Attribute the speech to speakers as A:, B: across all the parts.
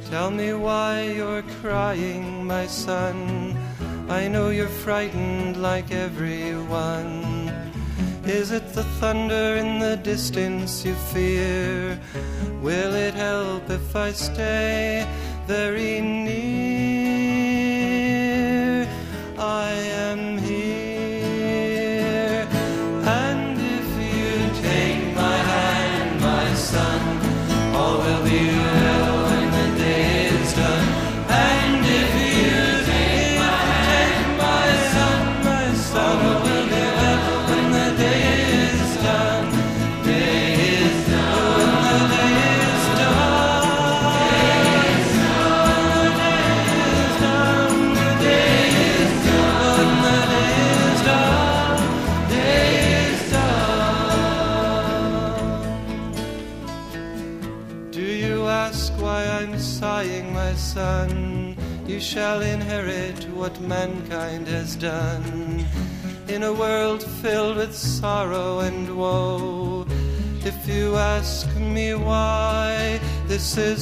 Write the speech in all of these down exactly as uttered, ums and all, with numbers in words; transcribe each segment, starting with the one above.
A: Tell me why you're crying, my son. I know you're frightened like everyone. Is it the thunder in the distance you fear? Will it help if I stay very near? I am here. And if you take my hand, my son, all will be well when the day is done. And if you take my hand, my son, my son, all will be well when the day is done. Day is done. When the day is done. The day is done. The day is done. Day is done. Do you ask why I'm sighing, my son? You shall inherit what mankind has done. In a world filled with sorrow and woe, if you ask me why this is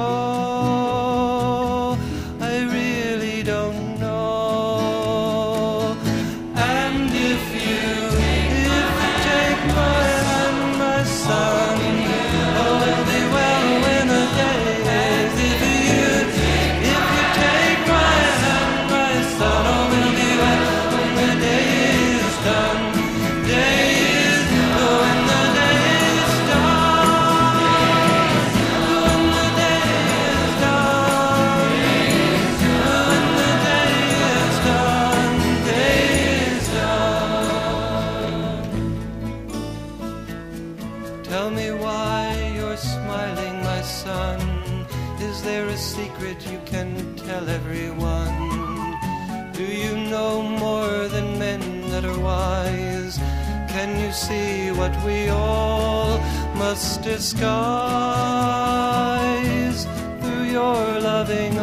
A: so, I really don't know. And if you, if you take my hand, my son, all will be well when the day is. If you, if you take my hand, my son, all will be well when the day is done. Day is done. When the day is done. When the day is done. When the day is done. Day is done. Tell me why you're smiling, my son. Is there a secret you can tell everyone? Do you know more than men that are wise? Can you see what we all must disguise through your loving